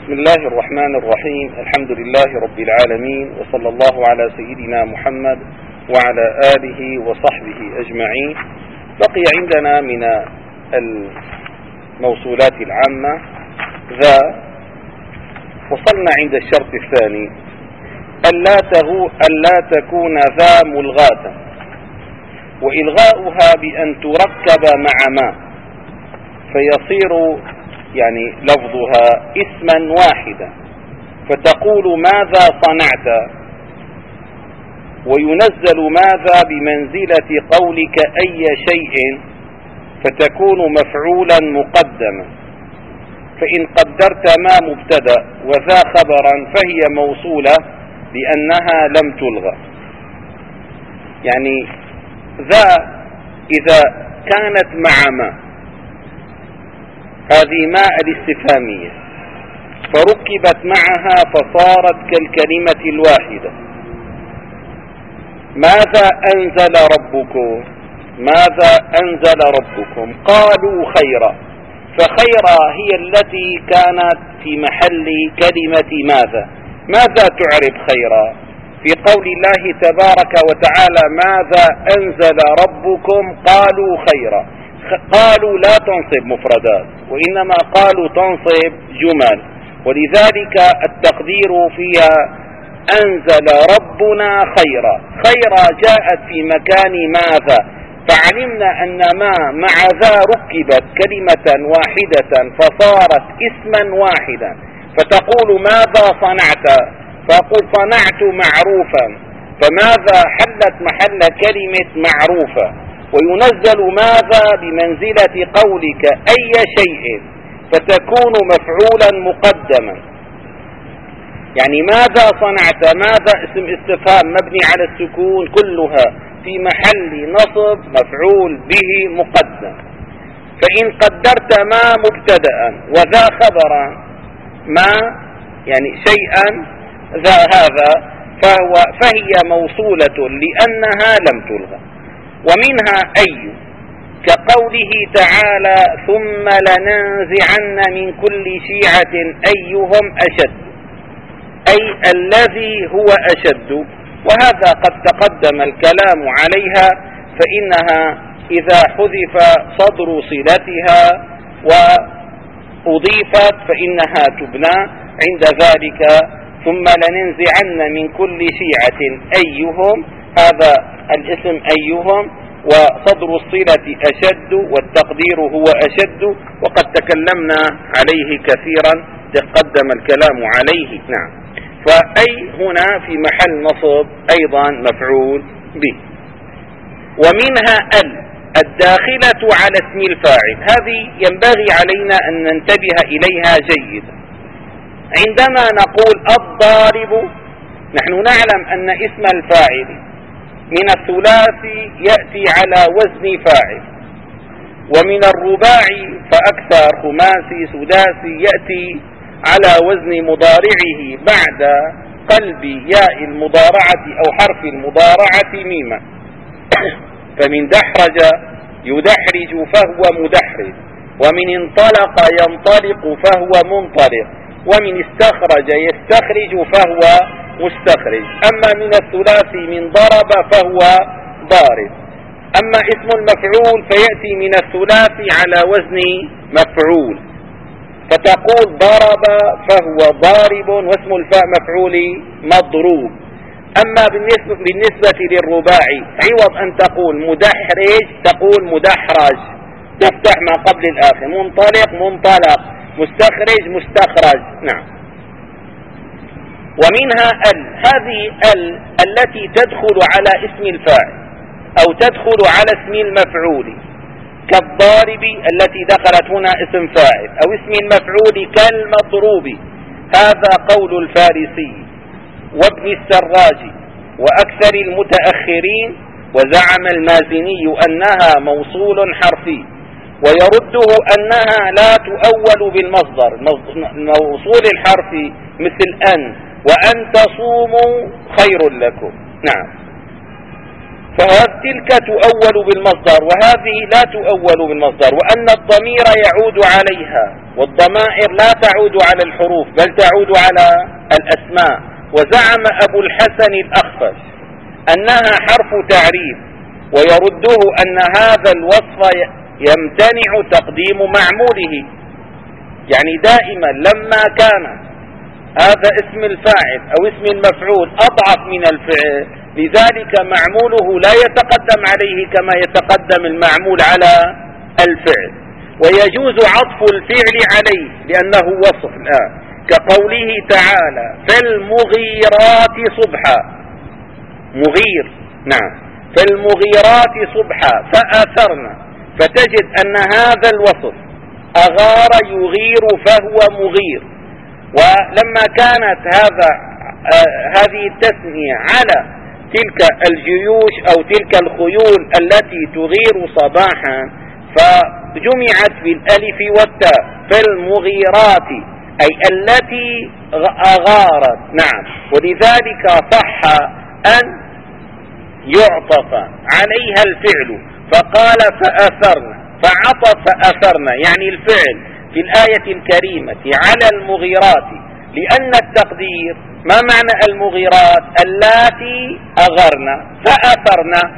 بسم الله الرحمن الرحيم. الحمد لله رب العالمين، وصلى الله على سيدنا محمد وعلى آله وصحبه أجمعين. بقي عندنا من الموصولات العامة وصلنا عند الشرط الثاني: ألا تكون ذا ملغاة، وإلغاؤها بأن تركب مع ما فيصير لفظها اسما واحدا، فتقول ماذا صنعت، وينزل ماذا بمنزلة قولك أي شيء فتكون مفعولا مقدما. فإن قدرت ما مبتدأ وذا خبرا فهي موصولة بأنها لم تلغى. ذا إذا كانت مع ما، هذه ما الاستفهامية، فركبت معها فصارت كالكلمة الواحدة. ماذا أنزل ربكم؟ ماذا أنزل ربكم؟ قالوا خيرا، فخيرا هي التي كانت في محل كلمة ماذا. ماذا تعرب خيرا؟ في قول الله تبارك وتعالى: ماذا أنزل ربكم؟ قالوا خيرا. قالوا لا تنصب مفردات، وإنما قالوا تنصب جمل، ولذلك التقدير فيها أنزل ربنا خيرا. خيرا جاءت في مكان ماذا، فعلمنا أن ما مع ذا ركبت كلمة واحدة فصارت اسما واحدا، فتقول ماذا صنعت، فأقول صنعت معروفا، فماذا حلت محل كلمة معروفة. وينزل ماذا بمنزلة قولك أي شيء فتكون مفعولا مقدما. ماذا صنعت، ماذا اسم استفهام مبني على السكون، كلها في محل نصب مفعول به مقدم. فإن قدرت ما مبتدأ وذا خبرا، ما شيئا ذا هذا، فهي موصولة لأنها لم تلغى. ومنها أي، كقوله تعالى: ثم لننزعن من كل شيعة أيهم أشد، أي الذي هو أشد. وهذا قد تقدم الكلام عليها، فإنها إذا حذف صدر صلتها وأضيفت فإنها تبنى عند ذلك. ثم لننزعن من كل شيعة أيهم، هذا الاسم أيهم، وصدر الصلة أشد، والتقدير هو أشد، وقد تكلمنا عليه كثيرا، تقدم الكلام عليه. نعم. فأي هنا في محل نصب أيضا مفعول به. ومنها الداخلة على اسم الفاعل، هذه ينبغي علينا أن ننتبه إليها جيدا. عندما نقول الضارب، نحن نعلم أن اسم الفاعل من الثلاثي يأتي على وزن فاعل، ومن الرباعي فأكثر، خماسي سداسي، يأتي على وزن مضارعه بعد قلب ياء المضارعة أو حرف المضارعة ميما. فمن دحرج يدحرج فهو مدحرج، ومن انطلق ينطلق فهو منطلق، ومن استخرج يستخرج فهو مستخرج. أما من الثلاثي من ضرب فهو ضارب. أما اسم المفعول فيأتي من الثلاثي على وزن مفعول، فتقول ضرب فهو ضارب، واسم الفاء مفعول مضروب. أما بالنسبة للرباعي عوض أن تقول مدحرج تقول مدحرج، تفتح ما قبل الآخر، منطلق منطلق، مستخرج مستخرج. نعم. ومنها هذه التي تدخل على اسم الفاعل أو تدخل على اسم المفعول، كالضارب التي دخلت هنا اسم فاعل، أو اسم المفعول كالمضروب. هذا قول الفارسي وابن السراج وأكثر المتأخرين، وزعم المازني أنها موصول حرفي، ويرده أنها لا تؤول بالمصدر. الموصول الحرفي مثل أن، وأن تصوموا خير لكم. نعم. فتلك تؤول بالمصدر، وهذه لا تؤول بالمصدر، وأن الضمير يعود عليها والضمائر لا تعود على الحروف بل تعود على الأسماء. وزعم أبو الحسن الأخفش أنها حرف تعريف، ويرده أن هذا الوصف يمتنع تقديم معموله، يعني دائما لما كان هذا اسم الفاعل أو اسم المفعول أضعف من الفعل، لذلك معموله لا يتقدم عليه كما يتقدم المعمول على الفعل. ويجوز عطف الفعل عليه لأنه وصف الآن، كقوله تعالى فالمغيرات صبحا، مغير، نعم، فالمغيرات صبحا فأثرنا، فتجد أن هذا الوصف أغار يغير فهو مغير. ولما كانت هذه التثنية على تلك الجيوش أو تلك الخيول التي تغير صباحا فجمعت بالألف والتاء، فالمغيرات أي التي أغارت، نعم، ولذلك صح أن يعطف عليها الفعل، فقال فأثرنا، فعطف أثرنا يعني الفعل في الآية الكريمة على المغيرات، لأن التقدير ما معنى المغيرات؟ اللاتي أغرنا فأثرنا.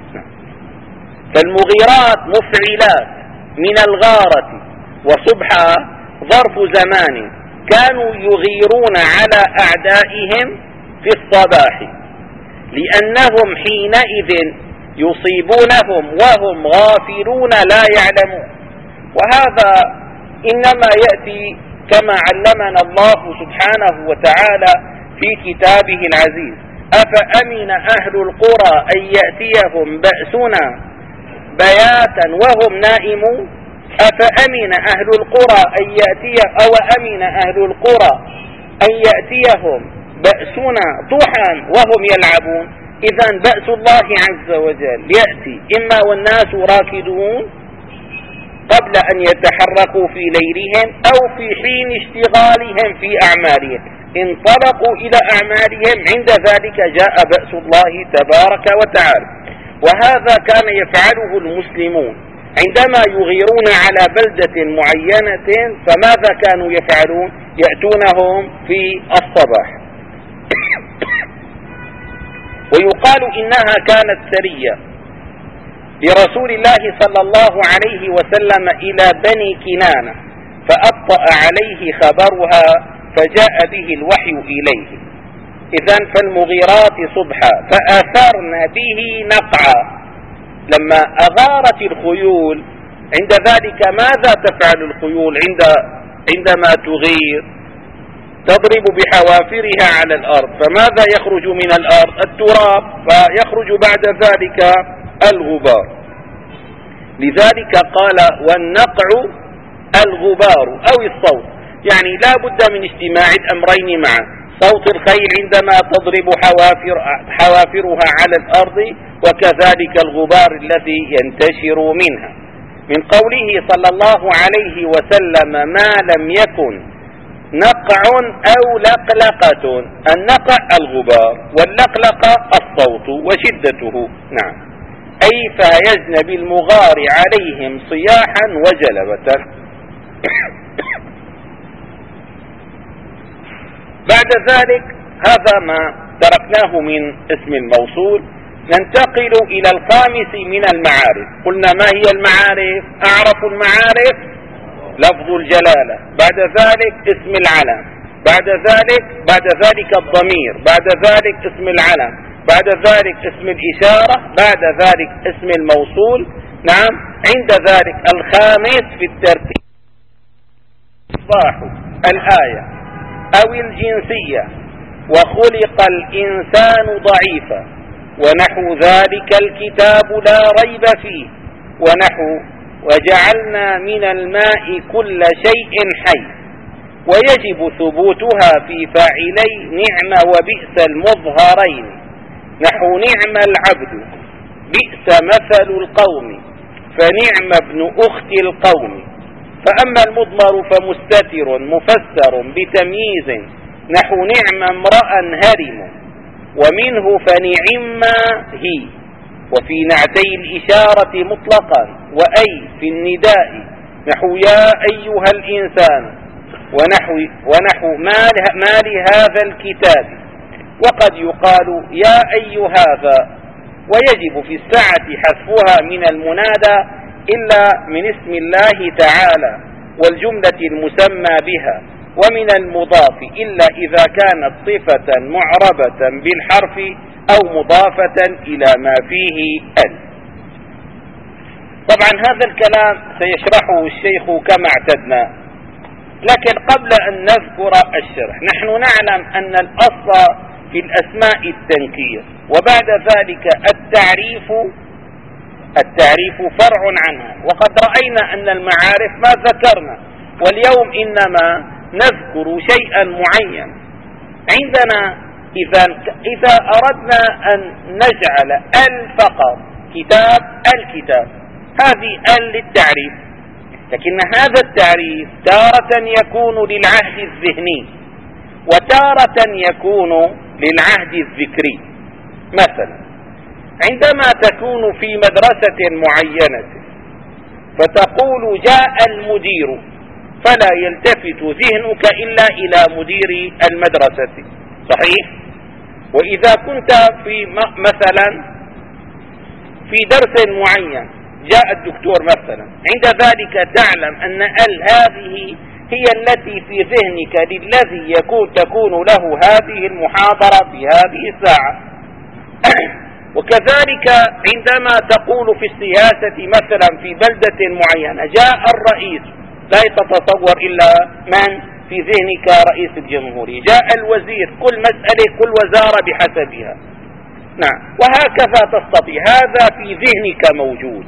فالمغيرات مفعلات من الغارة، وصبحا ظرف زمان كانوا يغيرون على أعدائهم في الصباح، لأنهم حينئذ يصيبونهم وهم غافلون لا يعلمون. وهذا إنما يأتي كما علمنا الله سبحانه وتعالى في كتابه العزيز: أفأمن أهل القرى أن يأتيهم بأسنا بياتا وهم نائمون. أفأمن أهل القرى أو أمن أهل القرى أن يأتيهم بأسنا ضحى وهم يلعبون. إذن بأس الله عز وجل يأتي إما والناس راكدون قبل أن يتحركوا في ليلهم أو في حين اشتغالهم في أعمالهم، انطلقوا إلى أعمالهم، عند ذلك جاء بأس الله تبارك وتعالى. وهذا كان يفعله المسلمون عندما يغيرون على بلدة معينة، فماذا كانوا يفعلون؟ يأتونهم في الصباح. ويقال إنها كانت سرية لرسول الله صلى الله عليه وسلم إلى بني كنانة، فأبطأ عليه خبرها فجاء به الوحي إليه. إذن فالمغيرات صبحا فأثرن به نقعا. لما أغارت الخيول، عند ذلك ماذا تفعل الخيول عندما تغير؟ تضرب بحوافرها على الأرض، فماذا يخرج من الأرض؟ التراب، فيخرج بعد ذلك الغبار. لذلك قال والنقع الغبار أو الصوت، يعني لا بد من اجتماع الأمرين معا، صوت الخيل عندما تضرب حوافرها على الأرض، وكذلك الغبار الذي ينتشر منها. من قوله صلى الله عليه وسلم ما لم يكن نقع أو لقلقة، النقع الغبار واللقلقة الصوت وشدته، نعم، أي فيزن بالمغار عليهم صياحا وجلبة. بعد ذلك هذا ما تركناه من اسم الموصول. ننتقل إلى الخامس من المعارف. قلنا ما هي المعارف؟ أعرف المعارف لفظ الجلالة، بعد ذلك اسم العلم، بعد ذلك الضمير، بعد ذلك اسم العلم، بعد ذلك اسم الإشارة، بعد ذلك اسم الموصول. نعم، عند ذلك الخامس في الترتيب إصلاح الآية أو الجنسية، وخلق الإنسان ضعيفا، ونحو ذلك الكتاب لا ريب فيه، ونحو وجعلنا من الماء كل شيء حي، ويجب ثبوتها في فاعلي نعم وبئس المظهرين، نحو نعم العبد بئس مثل القوم، فنعم ابن أخت القوم. فأما المضمر فمستتر مفسر بتمييز، نحو نعم امرأ هرم، ومنه فنعم هي. وفي نعتي الإشارة مطلقا، وأي في النداء نحو يا أيها الإنسان ونحو ما لهذا الكتاب، وقد يقال يا أيها هذا، ويجب في الساعة حذفها من المنادى إلا من اسم الله تعالى والجملة المسمى بها، ومن المضاف إلا إذا كانت صفة معربة بالحرف أو مضافة إلى ما فيه ال. طبعا هذا الكلام سيشرحه الشيخ كما اعتدنا، لكن قبل أن نذكر الشرح، نحن نعلم أن الأصل في الأسماء التنكير، وبعد ذلك التعريف فرع عنها، وقد رأينا أن المعارف ما ذكرنا، واليوم إنما نذكر شيئا معين. عندنا إذا أردنا أن نجعل فقط كتاب الكتاب، هذه للتعريف، لكن هذا التعريف تارة يكون للعهد الذهني وتارة يكون للعهد الذكري. مثلا عندما تكون في مدرسة معينة فتقول جاء المدير، فلا يلتفت ذهنك إلا إلى مدير المدرسة، صحيح؟ وإذا كنت مثلا في درس معين جاء الدكتور مثلا، عند ذلك تعلم أن هذه هي التي في ذهنك للذي تكون له هذه المحاضرة في هذه الساعة. وكذلك عندما تقول في السياسة مثلا في بلدة معينة جاء الرئيس، لا تتصور إلا من في ذهنك رئيس الجمهورية، جاء الوزير، كل مسألة كل وزارة بحسبها. نعم، وهكذا تستطيع، هذا في ذهنك موجود.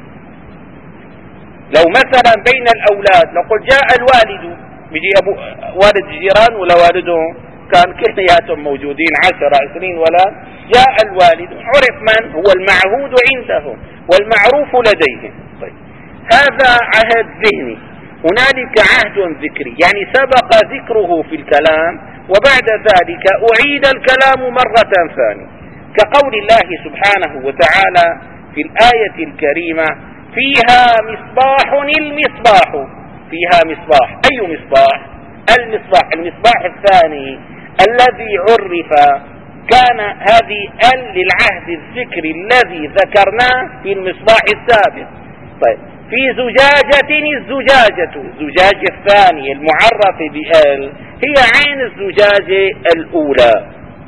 لو مثلا بين الأولاد لو قل جاء الوالد، بيجي والد الجيران ولا والدهم كان كلياتهم موجودين 10-20 ولد، جاء الوالد، عرف من هو المعهود عندهم والمعروف لديهم. طيب هذا عهد ذهني. هنالك عهد ذكري، يعني سبق ذكره في الكلام وبعد ذلك أعيد الكلام مرة ثانية، كقول الله سبحانه وتعالى في الآية الكريمة فيها مصباح المصباح. فيها مصباح، أي مصباح؟ المصباح الثاني الذي عرف، كان هذه للعهد الذكري الذي ذكرناه في المصباح السابق. طيب في زجاجة، الزجاجة الثانية المعرف هي عين الزجاجة الأولى،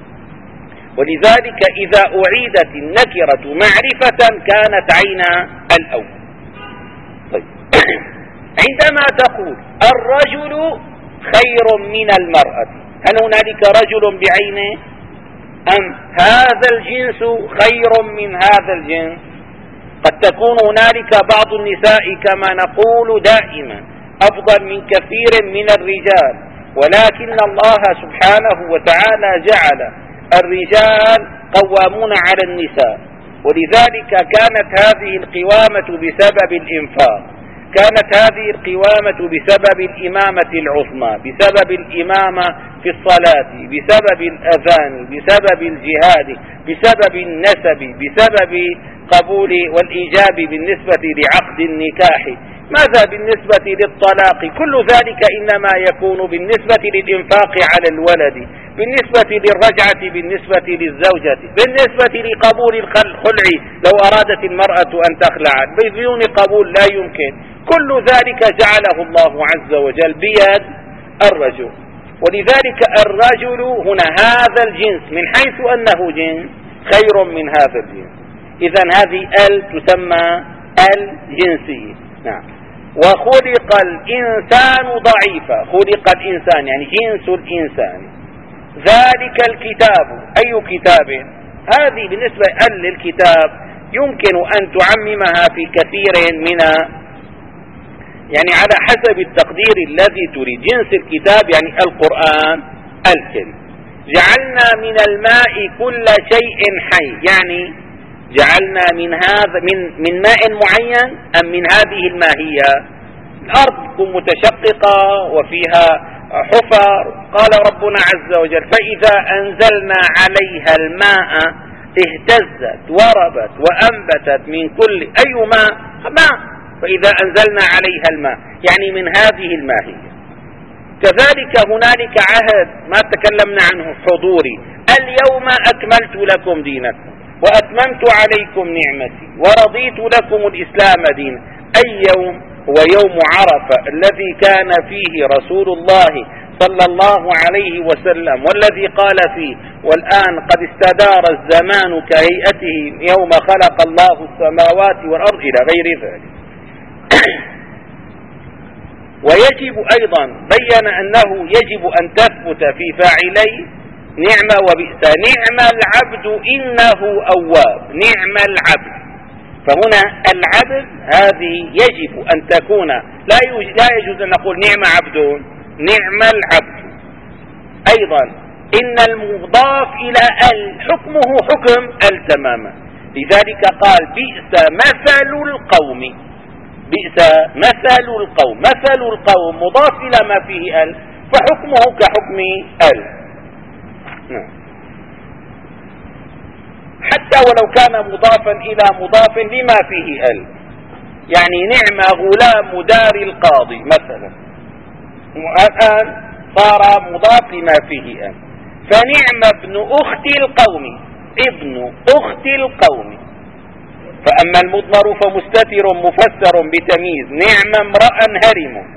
ولذلك إذا أعيدت النكرة معرفة كانت عين الأول. طيب عندما تقول الرجل خير من المرأة، هل هنالك رجل بعينه أم هذا الجنس خير من هذا الجنس؟ قد تكون هنالك بعض النساء كما نقول دائما أفضل من كثير من الرجال، ولكن الله سبحانه وتعالى جعل الرجال قوامون على النساء، ولذلك كانت هذه القوامة بسبب الإنفاق، كانت هذه القوامة بسبب الإمامة العظمى، بسبب الإمامة في الصلاة، بسبب الأذان، بسبب الجهاد، بسبب النسب، بسبب قبول والإيجاب بالنسبة لعقد النكاح. ماذا بالنسبة للطلاق؟ كل ذلك إنما يكون بالنسبة للإنفاق على الولد، بالنسبة للرجعة، بالنسبة للزوجة، بالنسبة لقبول الخلع لو أرادت المرأة أن تخلع بدون قبول لا يمكن. كل ذلك جعله الله عز وجل بيد الرجل، ولذلك الرجل هنا هذا الجنس من حيث أنه جنس خير من هذا الجنس. إذن هذه تسمى الجنسية. نعم. وخلق الإنسان ضعيفا، خلق الإنسان يعني جنس الإنسان. ذلك الكتاب، أي كتاب؟ هذه بالنسبة للكتاب يمكن أن تعممها في كثير من، يعني على حسب التقدير الذي تريد. جنس الكتاب يعني القرآن الكريم. جعلنا من الماء كل شيء حي، يعني جعلنا من هذا من ماء معين أم من هذه الماهية؟ الأرض تكون متشققة وفيها حفر، قال ربنا عز وجل فإذا أنزلنا عليها الماء اهتزت وربت وأنبتت من كل أي ماء فإذا أنزلنا عليها الماء، يعني من هذه الماهية. كذلك هنالك عهد ما تكلمنا عنه حضوري: اليوم أكملت لكم دينكم وأتممت عليكم نعمتي ورضيت لكم الإسلام دينا. أي يوم؟ هو يوم عرفة الذي كان فيه رسول الله صلى الله عليه وسلم، والذي قال فيه: والآن قد استدار الزمان كهيئته يوم خلق الله السماوات والأرض، إلى غير ذلك. ويجب أيضا بين أنه يجب أن تثبت في فاعلي نعم وبئس. نعم العبد إنه أواب، نعم العبد. فهنا العبد هذه يجب أن تكون، لا يجوز أن نقول نعم عبد، نعم العبد. أيضا إن المضاف إلى حكمه حكم تماما، لذلك قال: بئس مثل القوم. بئس مثل القوم، مثل القوم مضاف إلى ما فيه فحكمه كحكم حتى ولو كان مضافا إلى مضاف لما فيه يعني نعم غلام دار القاضي مثلا، الآن صار مضاف لما فيه فنعم ابن أخت القوم، ابن أخت القوم. فأما المضمر فمستتر مفسر بتمييز: نعم امرأ هرم،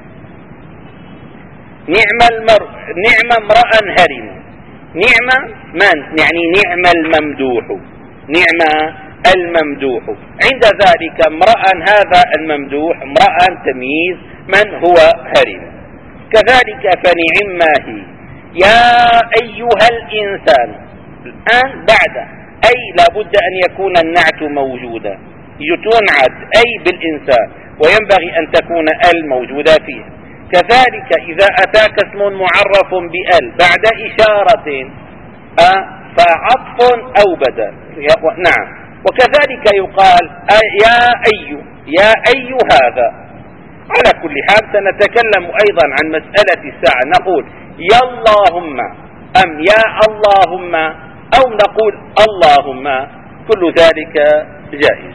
نعم امرأ هرم. نعم من؟ يعني نعم الممدوح، نعم الممدوح. عند ذلك امرأ هذا الممدوح، امرأ تمييز من هو هرم. كذلك فنعم ما هي. يا أيها الإنسان، الآن بعد أي لابد أن يكون النعت موجودا، تنعت أي بالإنسان، وينبغي أن تكون موجودة فيه. كذلك إذا أتاك اسم معرف بأل بعد إشارة فعطف أو بدل. نعم. وكذلك يقال يا أي هذا. على كل حال سنتكلم أيضا عن مسألة الساعة، نقول يا اللهم أم يا اللهم، أو نقول اللهم، كل ذلك جائز.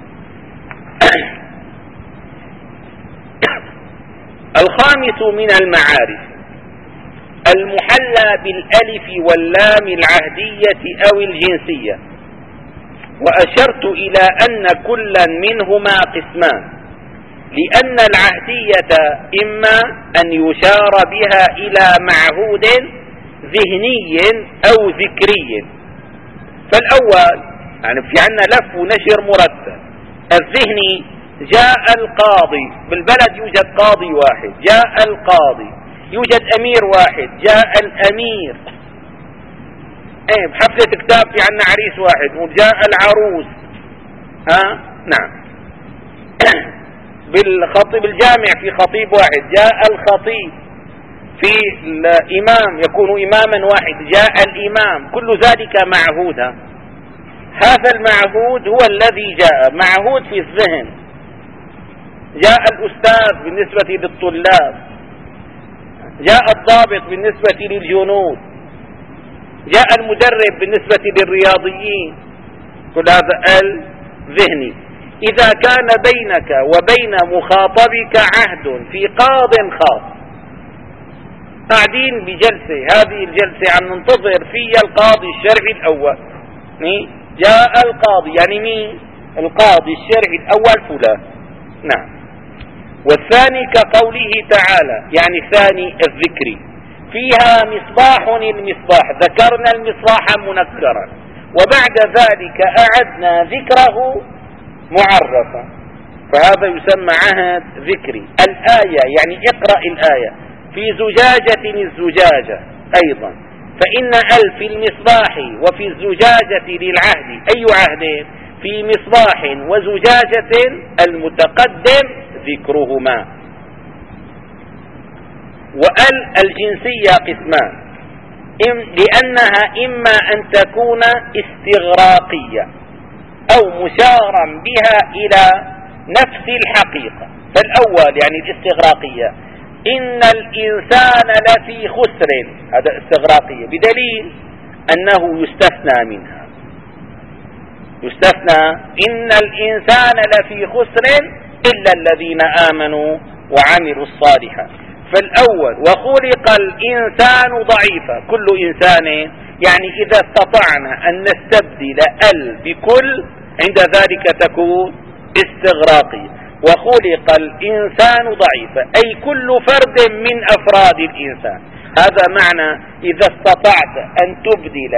الخامس من المعارف المحلى بالألف واللام العهدية أو الجنسية. وأشرت إلى أن كلا منهما قسمان، لأن العهدية إما أن يشار بها إلى معهود ذهني أو ذكري. فالأول يعني في عنا لف ونشر مرتب. الذهني: جاء القاضي، بالبلد يوجد قاضي واحد، جاء القاضي. يوجد أمير واحد، جاء الأمير. بحفلة كتاب في عنا عريس واحد، وجاء العروس. نعم. بالخطيب الجامع في خطيب واحد، جاء الخطيب. في الإمام يكون إماما واحد، جاء الإمام. كل ذلك معهود. هذا المعهود هو الذي جاء، معهود في الذهن. جاء الأستاذ بالنسبة للطلاب، جاء الضابط بالنسبة للجنود، جاء المدرب بالنسبة للرياضيين. كل هذا الذهني. إذا كان بينك وبين مخاطبك عهد في قاض خاص، قاعدين بجلسة، هذه الجلسة عم ننتظر فيها القاضي الشرعي الأول. جاء القاضي، يعني مين؟ القاضي الشرعي الأول فلان. نعم. والثاني كقوله تعالى، يعني الثاني الذكري: فيها مصباح المصباح، ذكرنا المصباح منكرا، وبعد ذلك أعدنا ذكره معرفا، فهذا يسمى عهد ذكري. الآية يعني اقرأ الآية: في زجاجة الزجاجة أيضا، فإن في المصباح وفي الزجاجة للعهد. أي عهد؟ في مصباح وزجاجة المتقدم ذكرهما. الجنسية قسمان، لأنها إما أن تكون استغراقية أو مشارا بها إلى نفس الحقيقة. فالأول يعني الاستغراقية: إن الإنسان لفي خسر، هذا استغراقية، بدليل أنه يستثنى منها. يستثنى: إن الإنسان لفي خسر إلا الذين آمنوا وعملوا الصالحات. فالأول وخلق الإنسان ضعيفا، كل إنسان يعني إذا استطعنا أن نستبدل بكل عند ذلك تكون استغراقية. وخلق الإنسان ضعيفا أي كل فرد من أفراد الإنسان. هذا معنى إذا استطعت أن تبدل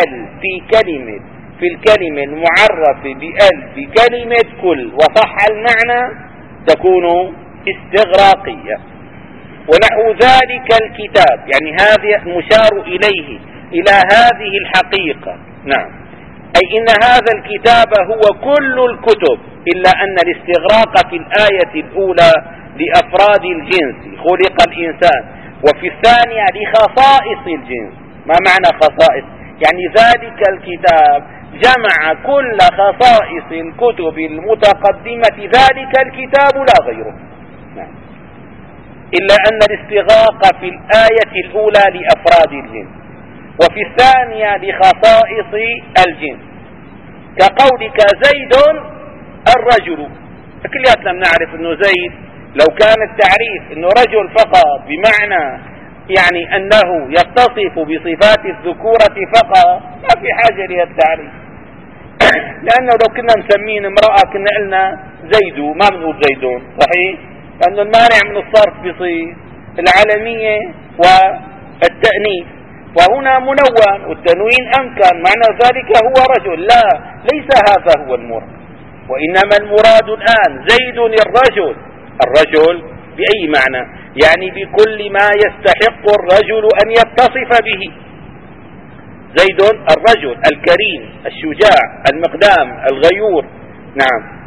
في الكلمة المعرفة في كلمة كل وصح المعنى تكون استغراقية. ونحو ذلك الكتاب يعني هذا المشار إليه إلى هذه الحقيقة. نعم، أي إن هذا الكتاب هو كل الكتب، إلا أن الاستغراق في الآية الأولى لأفراد الجنس خلق الإنسان، وفي الثانية لخصائص الجنس. ما معنى خصائص؟ يعني ذلك الكتاب جمع كل خصائص الكتب المتقدمة، ذلك الكتاب لا غيره. نعم. إلا أن الاستغراق في الآية الأولى لأفراد الجنس، وفي الثانية لخصائص الجنس، كقولك زيد الرجل. كلياتنا نعرف أنه زيد لو كان التعريف أنه رجل فقط بمعنى يعني أنه يتصف بصفات الذكورة فقط ما في حاجة للتعريف، لأنه لو كنا مسمين امرأة كنا قلنا زيدو، ما بنقول زيدون، صحيح؟ لأنه المانع من الصرف بصير العلمية والتأنيث، وهنا منون والتنوين أمكن، معنى ذلك هو رجل. لا، ليس هذا هو المراد، وإنما المراد الآن زيد الرجل بأي معنى؟ يعني بكل ما يستحق الرجل أن يتصف به. زيد الرجل الكريم الشجاع المقدام الغيور، نعم،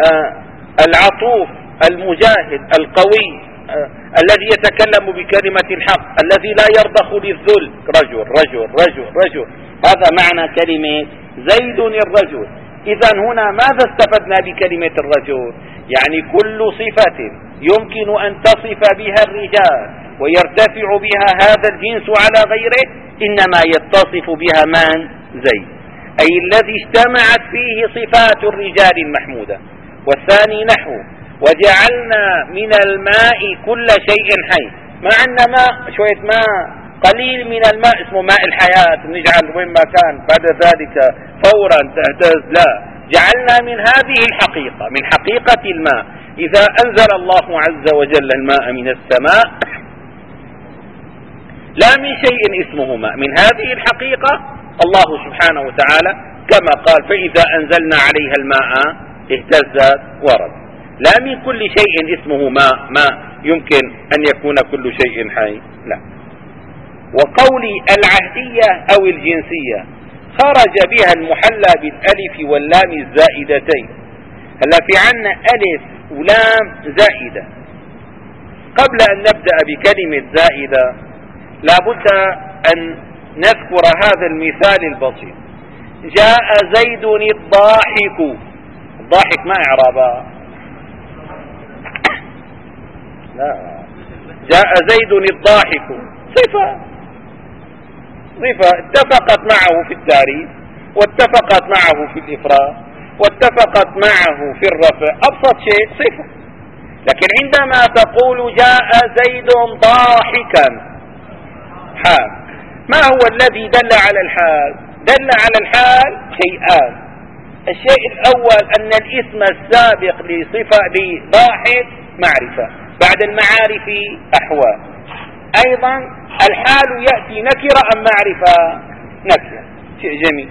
العطوف المجاهد القوي، الذي يتكلم بكلمة الحق، الذي لا يرضخ للذل. رجل رجل رجل رجل، هذا معنى كلمة زيد الرجل. إذا هنا ماذا استفدنا بكلمة الرجل؟ يعني كل صفة يمكن أن تصف بها الرجال ويرتفع بها هذا الجنس على غيره إنما يتصف بها من؟ زيد، أي الذي اجتمعت فيه صفات الرجال المحمودة. والثاني نحو وجعلنا من الماء كل شيء حي، ما عندنا ماء شوية ماء قليل من الماء اسمه ماء الحياة نجعل وين ما كان بعد ذلك فورا تهتز، لا، جعلنا من هذه الحقيقة، من حقيقة الماء. إذا أنزل الله عز وجل الماء من السماء لا من شيء اسمه ماء، من هذه الحقيقة الله سبحانه وتعالى كما قال فإذا أنزلنا عليها الماء اهتزت ورد. لا من كل شيء اسمه ماء يمكن أن يكون كل شيء حي، لا. وقولي العهدية أو الجنسية خرج بها المحلى بالألف واللام الزائدتين. هلا في عنا ألف ولام زائدة. قبل أن نبدأ بكلمة زائدة لابد أن نذكر هذا المثال البسيط. جاء زيد الضاحك. الضاحك ما إعرابها؟ لا، جاء زيد الضاحك صفة اتفقت معه في التعريف واتفقت معه في الإفراد واتفقت معه في الرفع، أبسط شيء صفة. لكن عندما تقول جاء زيد ضاحكا حال، ما هو الذي دل على الحال؟ دل على الحال شيئان. الشيء الأول أن الاسم السابق لصفة لضاحك معرفة، بعد المعارف أحوال. أيضا الحال يأتي نكرة أم معرفة؟ نكرة، شيء جميل.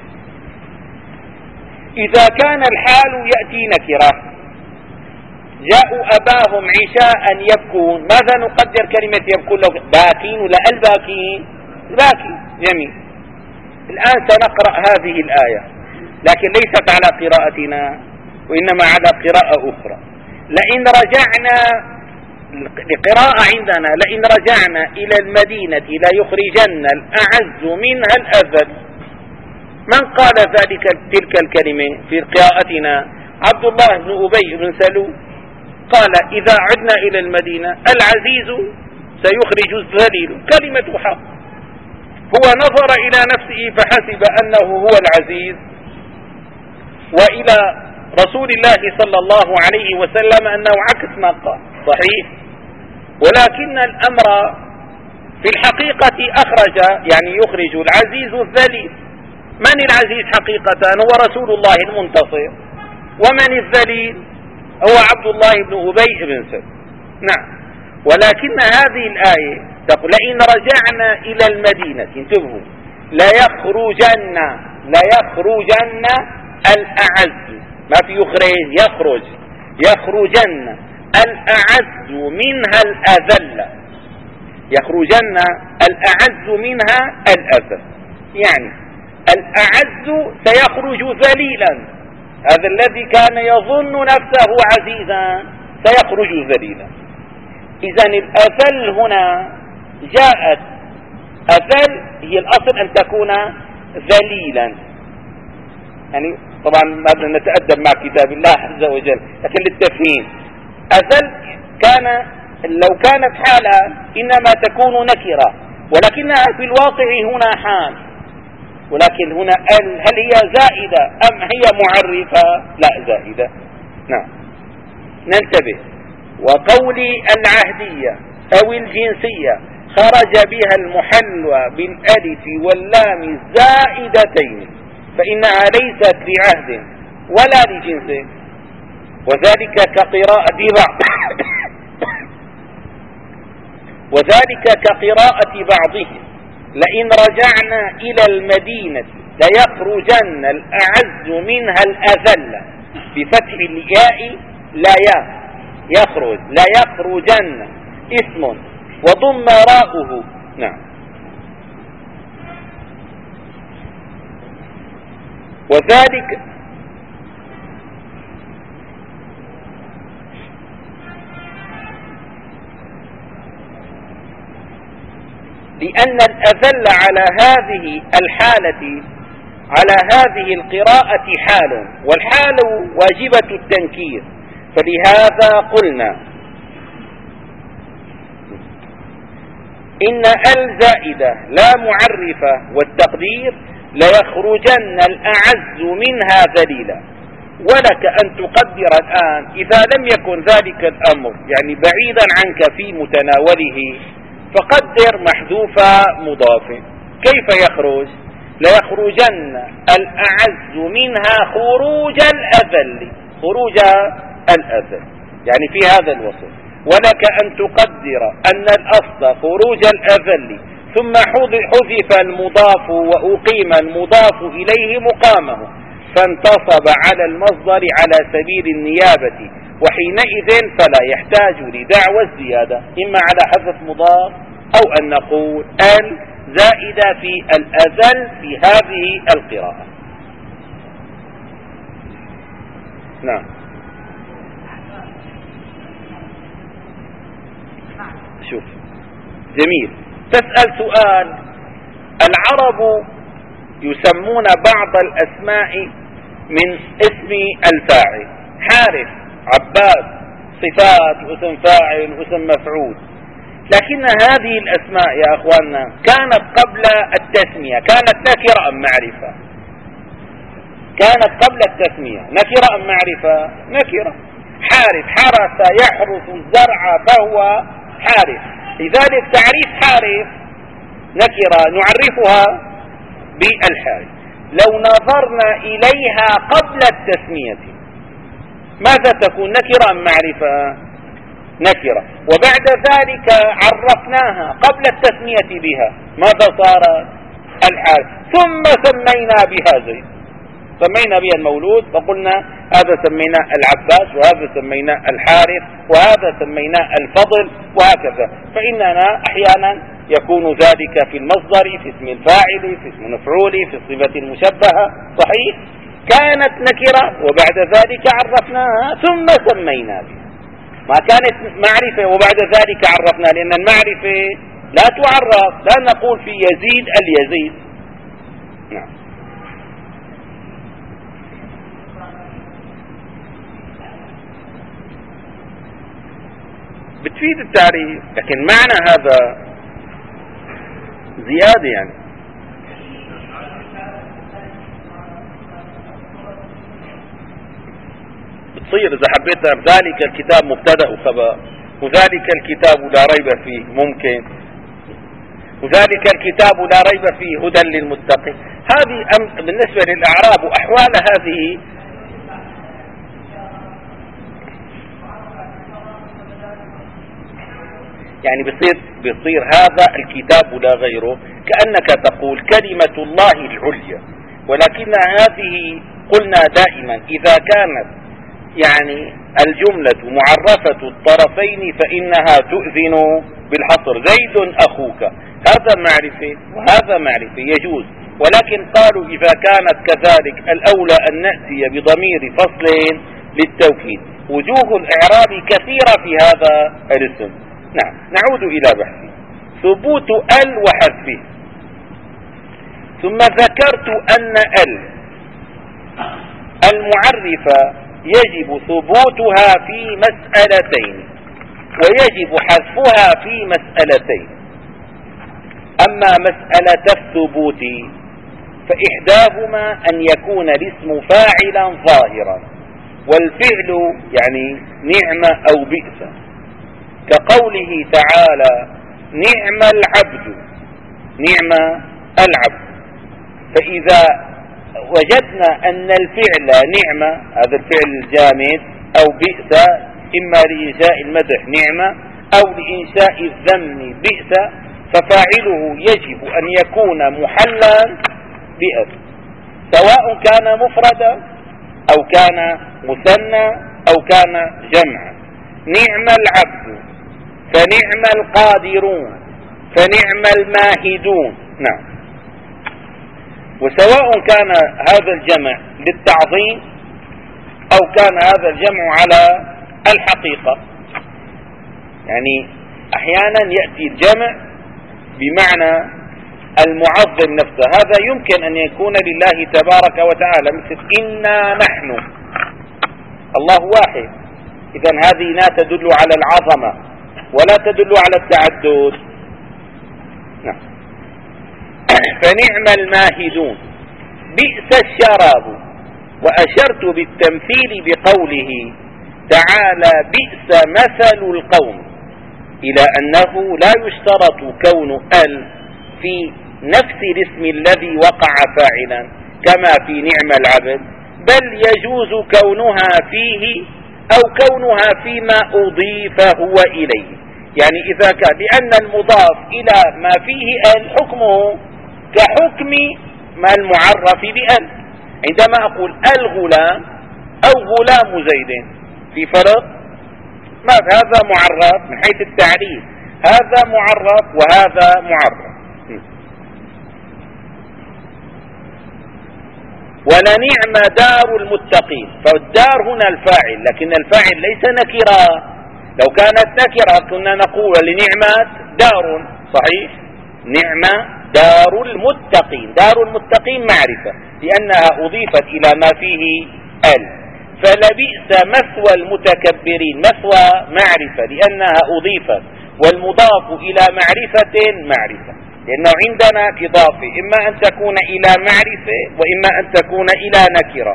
إذا كان الحال يأتي نكرة، جاءوا أباهم عشاء يبكون، ماذا نقدر كلمة يبكون؟ لو باكين ولا الباكين؟ باكي، جميل. الآن سنقرأ هذه الآية لكن ليست على قراءتنا وإنما على قراءة أخرى. لئن رجعنا لقراءة عندنا لئن رجعنا إلى المدينة ليخرجن الأعز منها الأذل. من قال تلك الكلمة في قراءتنا؟ عبد الله بن أبي بن سلول قال إذا عدنا إلى المدينة العزيز سيخرج الذليل، كلمة حق. هو نظر إلى نفسه فحسب أنه هو العزيز وإلى رسول الله صلى الله عليه وسلم أنه عكس ما قال، صحيح، ولكن الأمر في الحقيقة يخرج العزيز الذليل. من العزيز حقيقة؟ هو رسول الله المنتصر، ومن الذليل؟ هو عبد الله بن أبي بن سلول. نعم، ولكن هذه الآية تقول لئن رجعنا إلى المدينة، انتبهوا، لا يخرجن الأعز، ما في يخرجن الأعز منها الأذل، يخرجن الأعز منها الأذل، يعني الأعز سيخرج ذليلا، هذا الذي كان يظن نفسه عزيزا سيخرج ذليلا. إذن الأذل هنا جاءت، أذل هي الأصل أن تكون ذليلا، يعني طبعا هذا نتأدب مع كتاب الله عز وجل، لكن للتفهيم أذل لو كانت حالة إنما تكون نكرة، ولكنها في الواقع هنا حال، ولكن هنا هل هي زائدة أم هي معرفة؟ لا، زائدة. نعم، ننتبه. وقولي العهدية أو الجنسية خرج بها المحل بالألف واللام الزائدتين، فإنها ليست لعهد ولا لجنس، وذلك كقراءة بعضهم لئن رجعنا إلى المدينة ليخرجن الأعز منها الأذل، بفتح الياء لا يا يخرج، لا يخرجن اسم وضم راؤه. نعم، وذلك لأن الأذل على هذه الحالة، على هذه القراءة حال، والحال واجبة التنكير، فلهذا قلنا إن الزائدة لا معرفة، والتقدير ليخرجن الأعز منها ذليلا. ولك أن تقدر الآن إذا لم يكن ذلك الأمر يعني بعيدا عنك في متناوله، فقدر محذوف مضاف. كيف يخرج؟ ليخرجن الأعز منها خروج الأذل، خروج الأذل يعني في هذا الوصف. ولك أن تقدر أن الأصل خروج الأذل، ثم حذف المضاف وأقيم المضاف إليه مقامه، فانتصب على المصدر على سبيل النيابة، وحينئذ فلا يحتاج لدعوى الزيادة، إما على حذف مضاف أو أن نقول زائدة في الأذل في هذه القراءة. نعم، شوف جميل، تسأل سؤال. العرب يسمون بعض الأسماء من اسم الفاعل، حارث، عباس، صفات واسم فاعل واسم مفعول، لكن هذه الأسماء يا أخواننا كانت قبل التسمية، كانت نكرة أم معرفة؟ كانت قبل التسمية نكرة أم معرفة؟ نكرة. حارث، حرث يحرث الزرع فهو حارث، لذلك تعريف حارث نكرة نعرفها بالحارث. لو نظرنا إليها قبل التسمية ماذا تكون؟ نكرة أم معرفة؟ نكرة. وبعد ذلك عرفناها قبل التسمية بها، ماذا صارت؟ الحارث. ثم سمينا بها زيد، سمينا بها المولود، فقلنا هذا سميناه العباس، وهذا سميناه الحارث، وهذا سميناه الفضل، وهكذا. فإننا أحيانا يكون ذلك في المصدر، في اسم الفاعل، في اسم المفعول، في الصفة المشبهة، صحيح. كانت نكرة وبعد ذلك عرفناها ثم سمينا بها، ما كانت معرفة وبعد ذلك عرفنا، لأن المعرفة لا تعرف، لا نقول في يزيد اليزيد. نعم. بتفيد التعريف، لكن معنى هذا زيادة يعني. بتصير إذا حبيت ذلك الكتاب مبتدأ وخبر، وذلك الكتاب لا ريب فيه ممكن، وذلك الكتاب لا ريب فيه هدى للمتقين. هذه بالنسبة للأعراب وأحوال هذه يعني بيصير هذا الكتاب لا غيره، كأنك تقول كلمة الله العليا. ولكن هذه قلنا دائما إذا كانت يعني الجملة معرفة الطرفين فإنها تؤذن بالحصر. زيد أخوك، هذا معرفة وهذا معرفة يجوز، ولكن قالوا إذا كانت كذلك الأولى أن نأتي بضمير فصل للتوكيد. وجوه الإعراب كثيرة في هذا الاسم. نعم، نعود إلى بحثه. ثبوت ال وحذفه. ثم ذكرت أن المعرفة يجب ثبوتها في مسألتين ويجب حذفها في مسألتين. أما مسألة الثبوت فإحداهما أن يكون الاسم فاعلا ظاهرا والفعل يعني نعم أو بئس، كقوله تعالى نعم العبد، نعم العبد. فإذا وجدنا أن الفعل نعمة، هذا الفعل الجامد، أو بئس، إما لإنشاء المدح نعمة أو لإنشاء الذم بئس، ففاعله يجب أن يكون محلا بئس، سواء كان مفردا أو كان مثنى أو كان جمعا. نعم العبد، فنعم القادرون، فنعم الماهدون. نعم. وسواء كان هذا الجمع للتعظيم أو كان هذا الجمع على الحقيقة. يعني أحيانا يأتي الجمع بمعنى المعظم نفسه، هذا يمكن أن يكون لله تبارك وتعالى، مثل إنا نحن، الله واحد. إذن هذه لا تدل على العظمة ولا تدل على التعدد. نعم. فنعم الماهدون. بئس الشراب. وأشرت بالتمثيل بقوله تعالى بئس مثل القوم، إلى أنه لا يشترط كون ال في نفس الاسم الذي وقع فاعلا كما في نعم العبد، بل يجوز كونها فيه أو كونها فيما أضيف هو إليه. يعني إذا كان، لأن المضاف إلى ما فيه ال حكمه كحكم ما المعرف بأل. عندما أقول الغلام أو غلام زيد في فرق، ما هذا معرف من حيث التعريف، هذا معرف وهذا معرف. ولنعم دار المتقين. فالدار هنا الفاعل، لكن الفاعل ليس نكرا. لو كانت نكرا كنا نقول لنعمة دار، صحيح، نعمة دار المتقين. دار المتقين معرفة لأنها أضيفت إلى ما فيه ال. فلبئس مثوى المتكبرين، مثوى معرفة لأنها أضيفت، والمضاف إلى معرفة معرفة، لأنه عندنا إضافة إما أن تكون إلى معرفة وإما أن تكون إلى نكرة.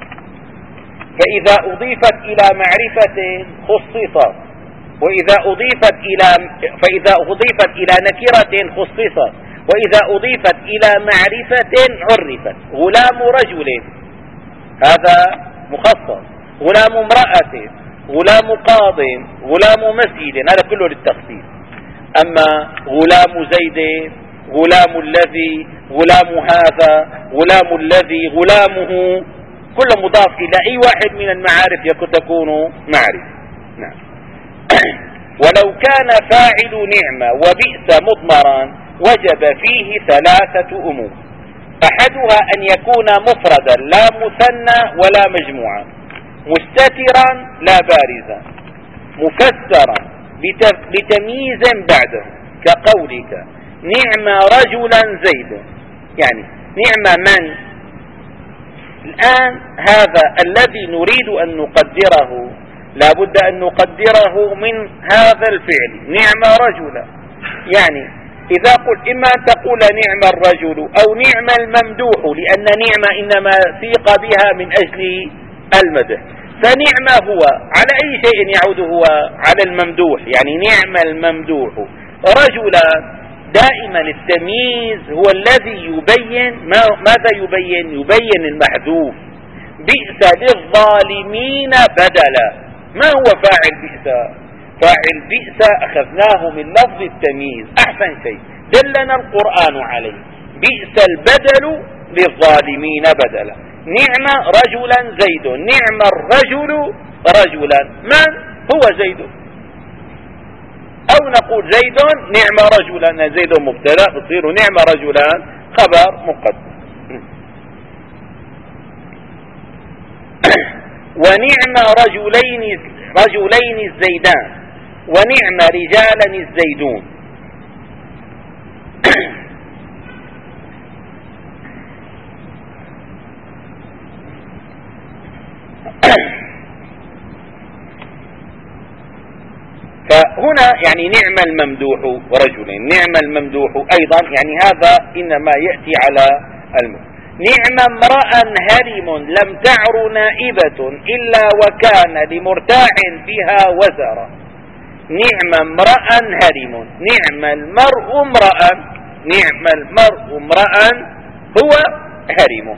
فإذا أضيفت إلى معرفة خصصت، فإذا أضيفت إلى نكرة خصصت، وإذا أضيفت إلى معرفة عرفت. غلام رجل هذا مخصص، غلام امرأة، غلام قاض، غلام مسجد، هذا كله للتخصيص. أما غلام زيد، غلام الذي، غلام هذا، غلام الذي، غلامه، كل مضاف إلى أي واحد من المعارف تكون معرفة. نعم. ولو كان فاعل نعمة وبئس مضمرا وجب فيه ثلاثة أمور. أحدها أن يكون مفردا لا مثنى ولا مجموعا، مستترا لا بارزا، مفسرا بتمييز بعده، كقولك نعم رجلا زيد، يعني نعم من. الآن هذا الذي نريد أن نقدره لا بد أن نقدره من هذا الفعل نعم رجلا. يعني إذا قلت إما أن تقول نعم الرجل أو نعم الممدوح، لأن نعم إنما سيق بها من أجل المدح. فنعم هو على أي شيء يعود؟ هو على الممدوح، يعني نعم الممدوح. رجلا دائما التمييز هو الذي يبين ماذا يبين؟ يبين المحذوف. بئس للظالمين بدلا. ما هو فاعل بئس؟ فاعل بئس أخذناه من لفظ التمييز. أحسن شيء دلنا القرآن عليه. بئس البدل للظالمين بدلا. نعم رجلا زيد، نعم الرجل رجلا. من هو زيد؟ أو نقول زيد نعم رجلا، زيد مبتدا تصير نعم رجلا خبر مقدم. ونعم رجلين الزيدان، ونعم رجالا الزيدون. فهنا يعني نعم الممدوح ورجلين، نعم الممدوح أيضا يعني هذا إنما يأتي على نعم امرأ هرم لم تعر نائبة إلا وكان لمرتاع بها وزرا. نعم امرأ هرم، نعم المرء امرأ، نعم المرء امرأ هو هرم.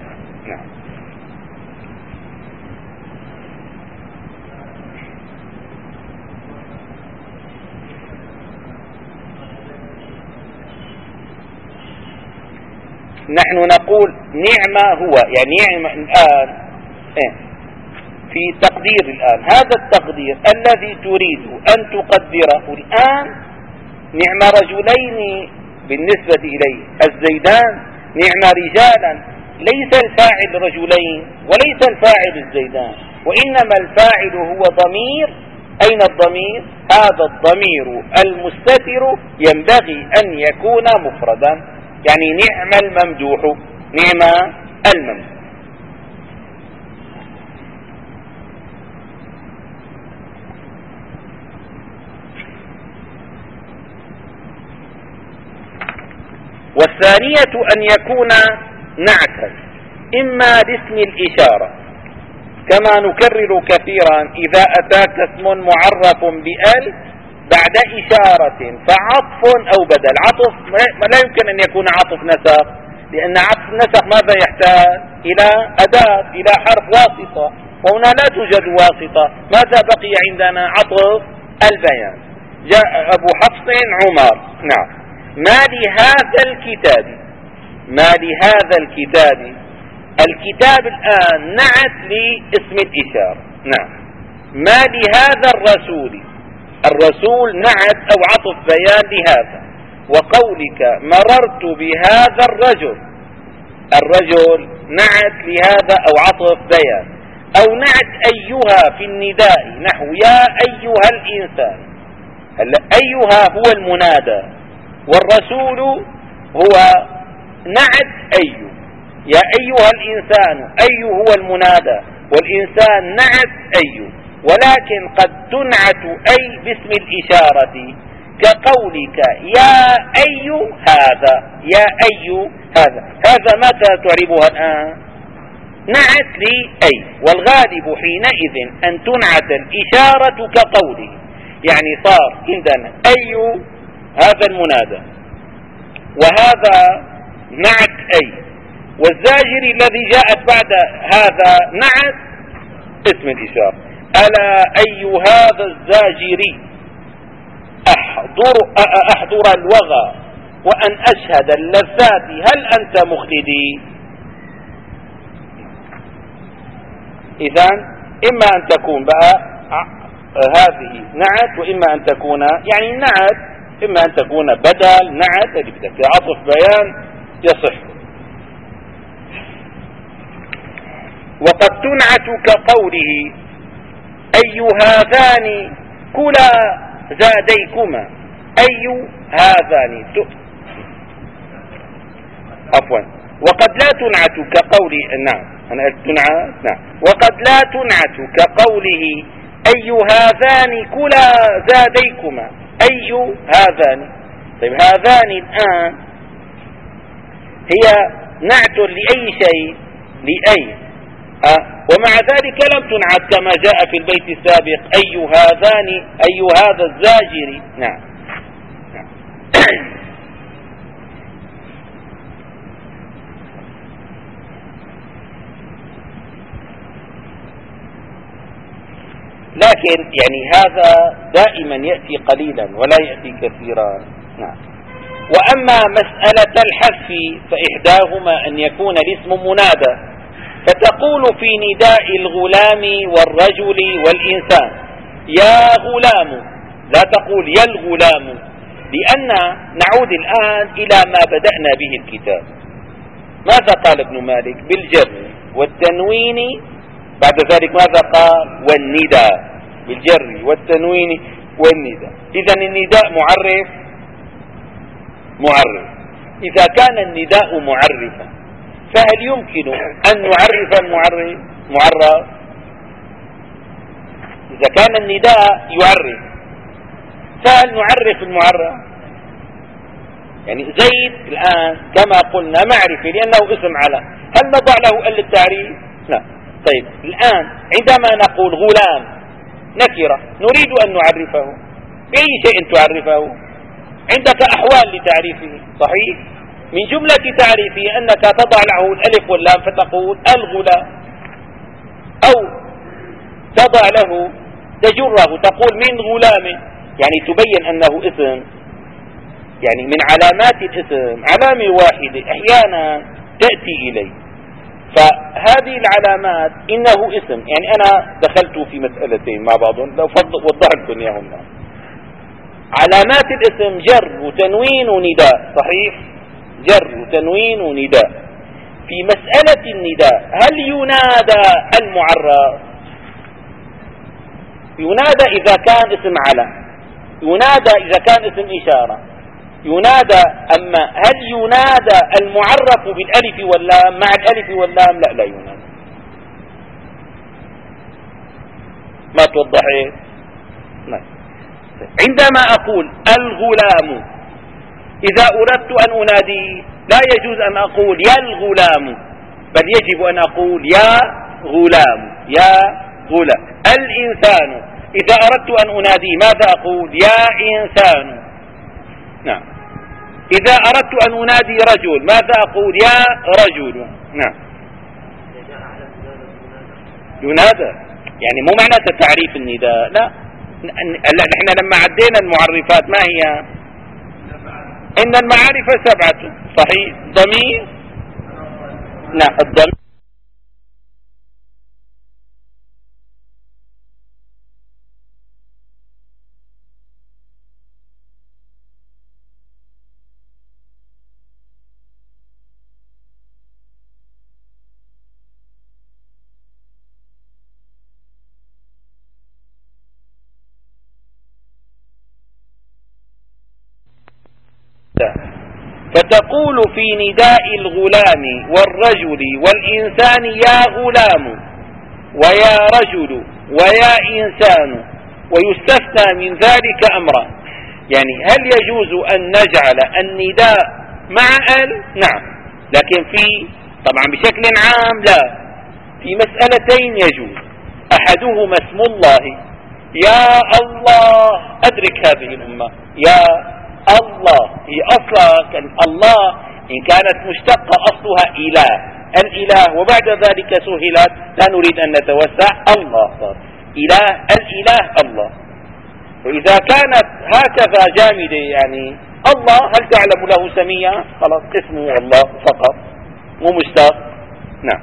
نحن نقول نعم هو، يعني نعم الآن في تقدير الآن، هذا التقدير الذي تريد أن تقدره الآن نعم رجلين بالنسبة إليه الزيدان، نعم رجالا، ليس الفاعل رجلين وليس الفاعل الزيدان، وإنما الفاعل هو ضمير. أين الضمير؟ هذا الضمير المستتر ينبغي أن يكون مفردا، يعني نعم الممدوح، نعم الممدوح. والثانية أن يكون نعتا إما لاسم الإشارة، كما نكرر كثيرا إذا أتاك اسم معرف بأل بعد إشارة فعطف أو بدل. عطف لا يمكن أن يكون عطف نسخ، لأن عطف النسخ ماذا يحتاج؟ إلى أداة، إلى حرف واسطة، وهنا لا توجد واسطة. ماذا بقي عندنا؟ عطف البيان. جاء أبو حفص عمر. نعم. ما لهذا الكتاب، ما لهذا الكتاب، الكتاب الآن نعت لاسم الإشارة. نعم. ما لهذا الرسول، الرسول نعت أو عطف بيان لهذا. وقولك مررت بهذا الرجل، الرجل نعت لهذا أو عطف بيان. أو نعت أيها في النداء نحو يا أيها الإنسان. هلا أيها هو المنادى، والرسول هو نعت أي. يا أيها الإنسان، أي هو المنادى، والإنسان نعت أي. ولكن قد تنعت أي باسم الإشارة، كقولك يا أي هذا، يا أي هذا. هذا متى تعربها الآن؟ نعت لي أي، والغالب حينئذ أن تنعت الإشارة كقوله، يعني صار عندنا أي هذا المنادى، وهذا نعت أي، والزاجر الذي جاءت بعد هذا نعت اسم الإشارة. ألا أي هذا الزاجري أحضر الوغى وأن أشهد اللذات هل أنت مخلدي. إذن إما أن تكون بقى هذه نعت، وإما أن تكون يعني نعت، إما أن تكون بدل نعت اللي بدك عطف بيان يصح. وقد تنعت كقوله أي هذان كلا زاديكما. أي هذان عفوا. وقد لا تنعت كقول نعم، أنا قلت تنعت نعم. وقد لا تنعت كقوله أي هذان كلا زاديكما. أي هذان. طيب هذان الآن هي نعت لأي شيء؟ لأي. ومع ذلك لم تنعت كما جاء في البيت السابق أي هذا الزاجر. نعم. لكن يعني هذا دائما يأتي قليلا ولا يأتي كثيرا. نعم. وأما مسألة الحذف فإحداهما أن يكون الاسم منادى، فتقول في نداء الغلام والرجل والإنسان يا غلام، لا تقول يا الغلام، لأن نعود الآن إلى ما بدأنا به الكتاب. ماذا قال ابن مالك؟ بالجر والتنوين، بعد ذلك ماذا قال؟ والنداء، بالجر والتنوين والنداء. إذن النداء معرف، إذا كان النداء معرفا فهل يمكن أن نعرف المعرف؟ إذا كان النداء يعرف فهل نعرف المعرف؟ يعني زيد الآن كما قلنا معرفة لأنه اسم على، هل نضع له ال التعريف؟ لا. طيب الآن عندما نقول غلام نكرة نريد أن نعرفه، بأي شيء تعرفه؟ عندك أحوال لتعريفه، صحيح؟ من جملة تعريفه أنك تضع له الألف واللام فتقول الغلام، أو تضع له تجره تقول من غلام، يعني تبين أنه اسم. يعني من علامات الاسم علامة واحدة أحيانا تأتي إليه، فهذه العلامات إنه اسم. يعني أنا دخلت في مسألتين مع بعضهم لو وضحت لكم إياهم. علامات الاسم جر وتنوين ونداء، صحيح؟ جر وتنوين ونداء. في مسألة النداء هل ينادى المعرف؟ ينادى إذا كان اسم على، ينادى إذا كان اسم إشارة، ينادى. أما هل ينادى المعرف بالألف واللام مع الألف واللام؟ لا ينادى. ما توضحت؟ لا. عندما أقول الغلام إذا أردت أن أنادي لا يجوز أن أقول يا الغلام، بل يجب أن أقول يا غلام، يا غلام. الإنسان إذا أردت أن أنادي ماذا أقول؟ يا إنسان. نعم. إذا أردت أن أنادي رجل ماذا أقول؟ يا رجل. نعم. ينادى، يعني مو معنى تعريف النداء، لا. نحن لما عدينا المعرفات ما هي؟ إن المعارف 7، صحيح؟ ضمير، لا الضمير فتقول في نداء الغلام والرجل والإنسان يا غلام ويا رجل ويا إنسان، ويستثنى من ذلك أمرا. يعني هل يجوز أن نجعل النداء مع ال؟ نعم، لكن في طبعا بشكل عام لا. في مسألتين يجوز، أحدهما اسم الله، يا الله. أدرك هذه الأمة، يا الله هي أصلا الله إن كانت مشتقة أصلها إله، الإله، وبعد ذلك سهلت، لا نريد أن نتوسع، الله صار إله، الإله الله. وإذا كانت هكذا جامدة يعني الله، هل تعلم له سميا؟ خلاص اسمه الله فقط مو مشتق. نعم.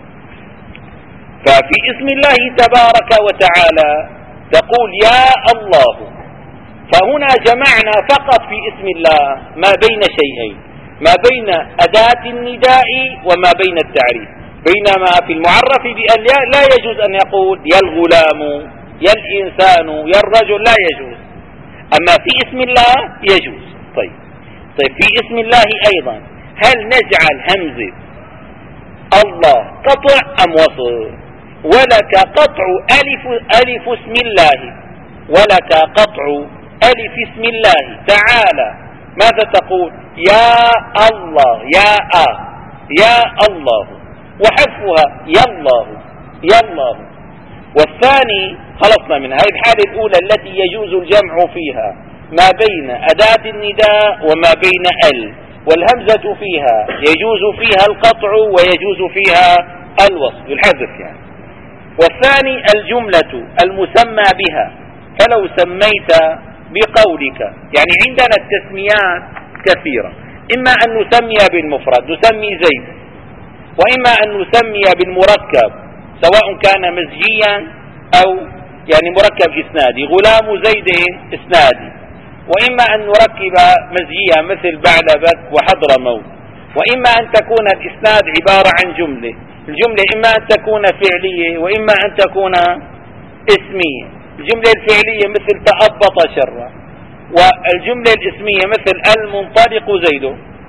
ففي اسم الله تبارك وتعالى تقول يا الله، فهنا جمعنا فقط في اسم الله ما بين شيئين، ما بين أداة النداء وما بين التعريف. بينما في المعرف بالياء لا يجوز أن يقول يا الغلام، يا الإنسان، يا الرجل، لا يجوز. أما في اسم الله يجوز. طيب في اسم الله أيضا هل نجعل همزة الله قطع أم وصل؟ ولك قطع ألف اسم الله، ولك قطع ألف اسم الله تعالى. ماذا تقول؟ يا الله، يا الله، وحذفها يا الله، يالله. والثاني خلصنا منها، هذه الحالة الأولى التي يجوز الجمع فيها ما بين أداة النداء وما بين ال، والهمزة فيها يجوز فيها القطع ويجوز فيها الوصل الحذف يعني. والثاني الجملة المسمى بها، فلو سميت بقولك، يعني عندنا التسميات كثيرة، إما أن نسمي بالمفرد نسمي زيد، وإما أن نسمي بالمركب سواء كان مزجيا أو يعني مركب إسنادي، غلام زيد إسنادي، وإما أن نركب مزجيا مثل بعلبك وحضرموت، وإما أن تكون الإسناد عبارة عن جملة، الجملة إما أن تكون فعلية وإما أن تكون اسمية. الجملة الفعلية مثل تأبط شرا، والجملة الاسمية مثل المنطلق زيد.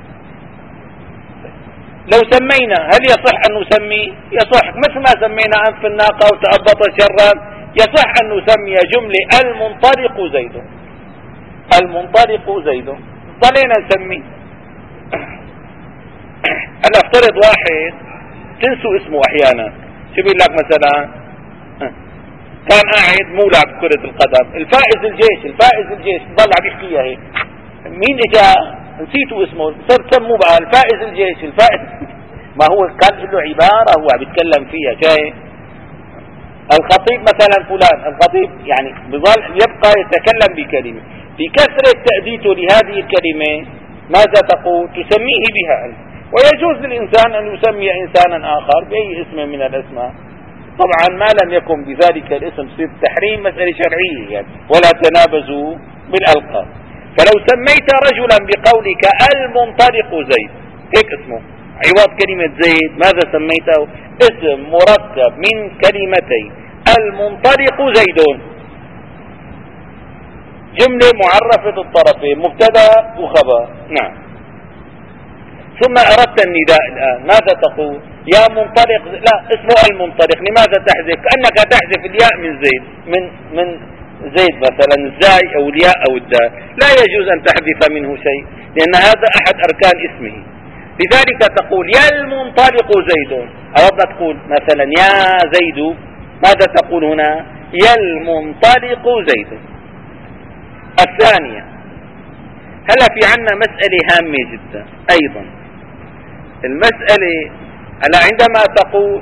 لو سمينا هل يصح أن نسمي؟ يصح، مثل ما سمينا أنف الناقة وتأبط شرا يصح أن نسمي جملة المنطلق زيد، المنطلق زيد ضلينا نسمي. هلا افترض واحد تنسوا اسمه احيانا، شو بيقول لك مثلا كان قاعد مولع بكرة القدم الفائز الجيش، الفائز الجيش ضل عم يحكيها هيك، مين اجا نسيتوا اسمه صرت سموه بقى الفائز الجيش الفائز ما هو كان له عبارة هو عم يتكلم فيها شايف. الخطيب مثلا فلان الخطيب يعني بظل يبقى يتكلم بكلمة، بكثرة تأديته لهذه الكلمة ماذا تقول؟ تسميه بها أنت. ويجوز للإنسان أن يسمي إنسانا آخر بأي اسم من الأسماء، طبعا ما لم يكن بذلك الاسم صير تحريم مسألة شرعية يعني، ولا تنابزوا بالألقاب. فلو سميت رجلا بقولك المنطلق زيد هيك اسمه عوض كلمة زيد، ماذا سميته؟ اسم مركب من كلمتين، المنطلق زيد، جملة معرفة الطرفين مبتدا وخبر. نعم. ثم أردت النداء الآن ماذا تقول؟ يا منطلق، لا اسمه المنطلق، لماذا تحذف؟ كأنك تحذف الياء من زيد، من زيد مثلا الزاي أو الياء أو الدال، لا يجوز أن تحذف منه شيء لأن هذا أحد أركان اسمه. لذلك تقول يا المنطلق زيد، أردنا تقول مثلا يا زيد، ماذا تقول هنا؟ يا المنطلق زيد. الثانية، هلا في عنا مسألة هامة جدا أيضا، المسألة هلا عندما تقول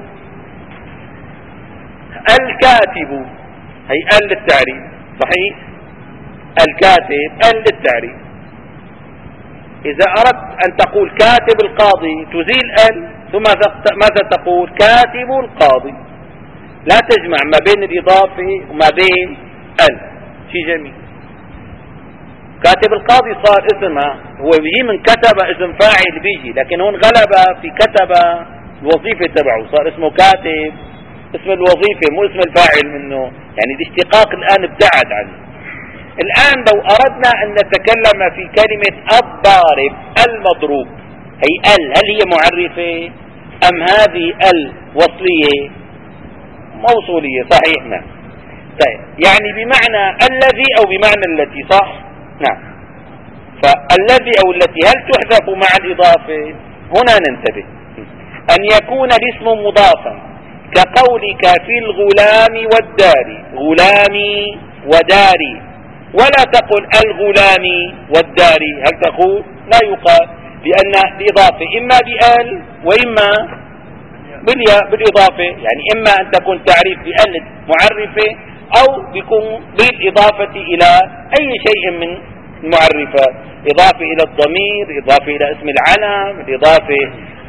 الكاتب، هي ال للتعريف صحيح، الكاتب ال للتعريف. إذا أردت أن تقول كاتب القاضي تزيل ال، ثم ماذا تقول؟ كاتب القاضي، لا تجمع ما بين الإضافة وما بين ال، شيء جميل. كاتب القاضي صار اسمها، هو بيجي من كتب اسم فاعل بيجي، لكن هون غلب في كتب الوظيفة تبعه صار اسمه كاتب، اسم الوظيفة مو اسم الفاعل منه، يعني الاشتقاق الآن ابتعد عنه. الآن لو أردنا أن نتكلم في كلمة الضارب المضروب، هي ال، هل هي معرفة أم هذه ال وصلية موصولية؟ صحيح نعم. طيب يعني بمعنى الذي أو بمعنى التي، صح؟ نعم. فالذي أو التي هل تحذف مع الإضافة؟ هنا ننتبه أن يكون الاسم مضافا، كقولك في الغلام والدار، غلامي وداري، ولا تقل الغلام والدار، هل تقول؟ لا يقال، لأن الإضافة إما بآل وإما بالياء بالإضافة، يعني إما أن تكون تعريف بآل معرفة أو بيكون بالإضافة إلى أي شيء من المعرفات، إضافة إلى الضمير، إضافة إلى اسم العلم، إضافة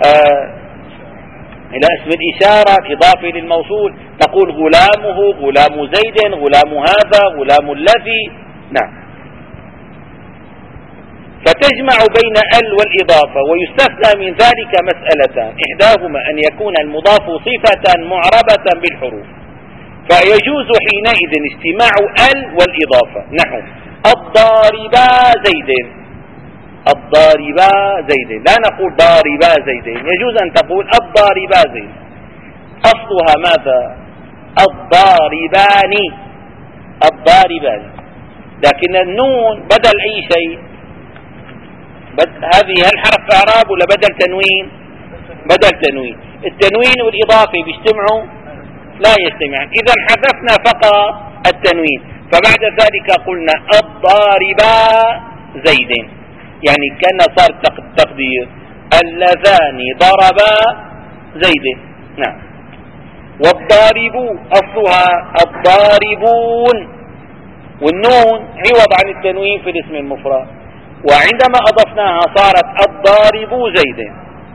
إلى اسم الإشارة، إضافة للموصول، تقول غلامه، غلام زيد، غلام هذا، غلام الذي. نعم. فتجمع بين ال والإضافة، ويستثنى من ذلك مسألتان، إحداهما أن يكون المضاف صفة معربة بالحروف، فيجوز حينئذ اجتماع ال والإضافة، نحو الضاربا زيد، الضاربا زيد، لا نقول ضاربا زيد، يجوز أن تقول الضاربا زيد، أصلها ماذا؟ الضاربان، الضاربان، لكن النون بدل أي شيء، هذه هل حرف إعراب ولا بدل تنوين؟ بدل تنوين. التنوين والإضافة بيجتمعوا لا يجتمعان. إذا حذفنا فقط التنوين، فبعد ذلك قلنا الضاربا زيد، يعني كان صار تقدير اللذان ضربا زيد. نعم. والضارب أصلها الضاربون، والنون عوض عن التنوين في الاسم المفرد، وعندما أضفناها صارت الضارب زيد.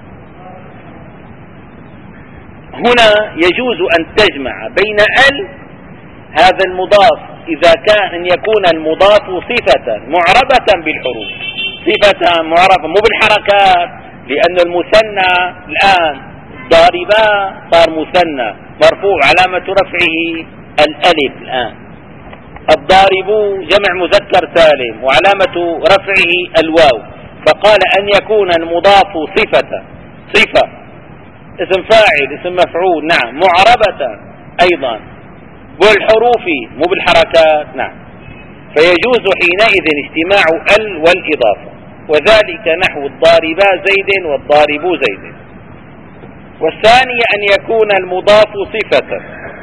هنا يجوز أن تجمع بين هذا المضاف إذا كان أن يكون المضاف صفة معربة بالحروف، صفة معربة مو بالحركات، لأن المثنى الآن ضاربا صار مثنى مرفوع علامة رفعه الألف. الآن الضارب جمع مذكر سالم وعلامة رفعه الواو، فقال أن يكون المضاف صفة اسم فاعل اسم مفعول، نعم، معربة أيضا بالحروف مو بالحركات، نعم، فيجوز حينئذ اجتماع والإضافة، وذلك نحو الضاربا زيد والضارب زيد. والثانية أن يكون المضاف صفة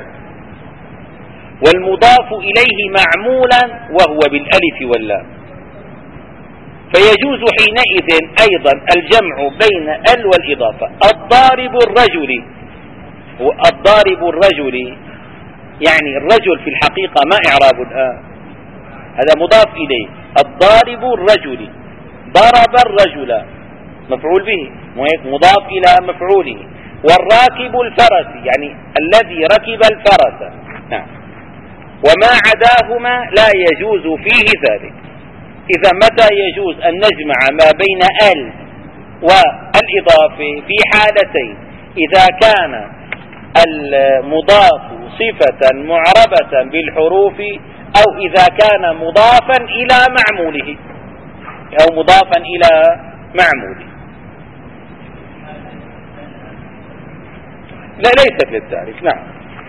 والمضاف إليه معمولا وهو بالألف واللام، فيجوز حينئذ أيضا الجمع بين والإضافة. الضارب الرجل، يعني الرجل في الحقيقة ما إعراب الآن، هذا مضاف إليه. الضارب الرجل، ضرب الرجل مفعول به مضاف إلى مفعوله. والراكب الفرس، يعني الذي ركب الفرس، نعم. وما عداهما لا يجوز فيه ذلك. إذا متى يجوز أن نجمع ما بين والإضافة؟ في حالتين: إذا كان المضاف صفة معربة بالحروف، أو إذا كان مضافا إلى معموله، أو مضافا إلى معموله. لا، ليست للتعريف، نعم.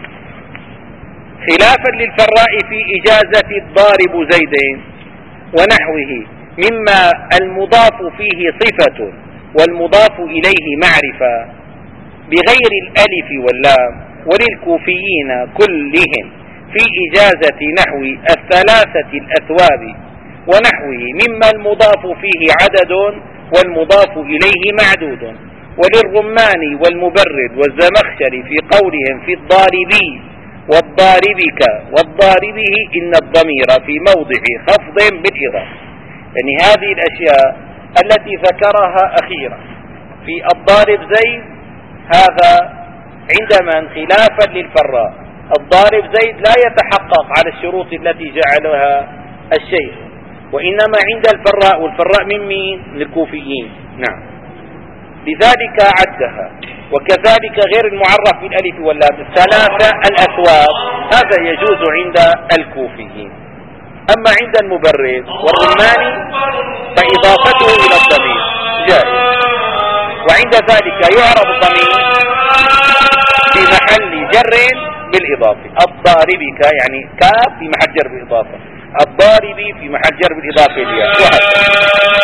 خلافا للفراء في إجازة الضارب زيدين ونحوه، مما المضاف فيه صفة والمضاف إليه معرفة بغير الألف واللام. وللكوفيين كلهم في إجازة نحو الثلاثة الأثواب ونحوه، مما المضاف فيه عدد والمضاف إليه معدود. وللرماني والمبرد والزمخشري في قولهم في الضاربي والضاربك والضاربه إن الضمير في موضع خفض بالإضافة. يعني هذه الأشياء التي ذكرها أخيرا في الضارب زيد، هذا عندما خلافا للفراء، الضارب زيد لا يتحقق على الشروط التي جعلها الشيخ، وإنما عند الفراء، والفراء من مين؟ للكوفيين، نعم، لذلك عدها. وكذلك غير المعرف بالألف واللام الثلاثة الأثواب، هذا يجوز عند الكوفيين. أما عند المبرد والرماني فإضافته إلى الضمير جائز، وعند ذلك يعرب الضمير في محل جر بالإضافة. الضاربك يعني كاف في محل جر بالإضافة، الضاربي في محل جر بالإضافة لياء، وهكذا.